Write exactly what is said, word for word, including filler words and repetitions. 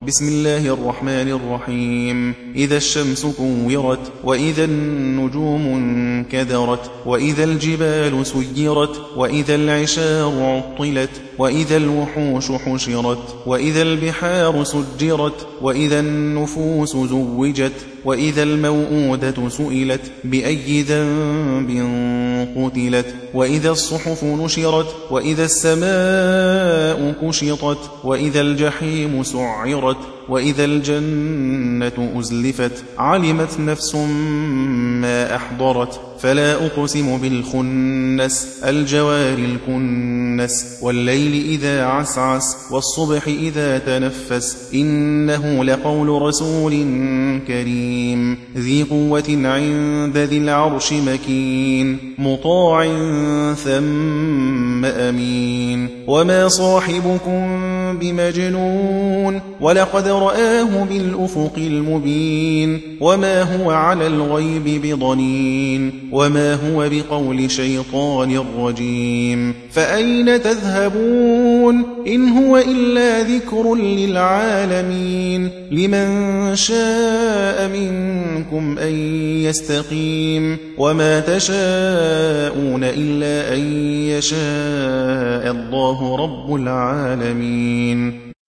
بسم الله الرحمن الرحيم. إذا الشمس كورت، وإذا النجوم انكدرت، وإذا الجبال سيرت، وإذا العشار عطلت، وإذا الوحوش حشرت، وإذا البحار سجرت، وإذا النفوس زوجت، وإذا الموءودة سئلت بأي ذنب قتلت، وإذا الصحف نشرت، وإذا السماء كشطت، وإذا الجحيم سعرت، وإذا الجنة أزلفت. علمت نفس ما أحضرت. فلا أقسم بالخنس، الجوار الكنس، والليل إذا عسعس، والصبح إذا تنفس. إنه لقول رسول كريم ذي قوة عند ذي العرش مكين، مطاع ثم أمين. وما صاحبكم بمجنون، ولقد رآه بالأفق المبين. وما هو على الغيب بضنين، وما هو بقول شيطان رجيم. فأين تذهبون؟ إن هو إلا ذكر للعالمين. لمن شاء منكم أن يستقيم. وما تشاءون إلا أن يشاء الله رب العالمين.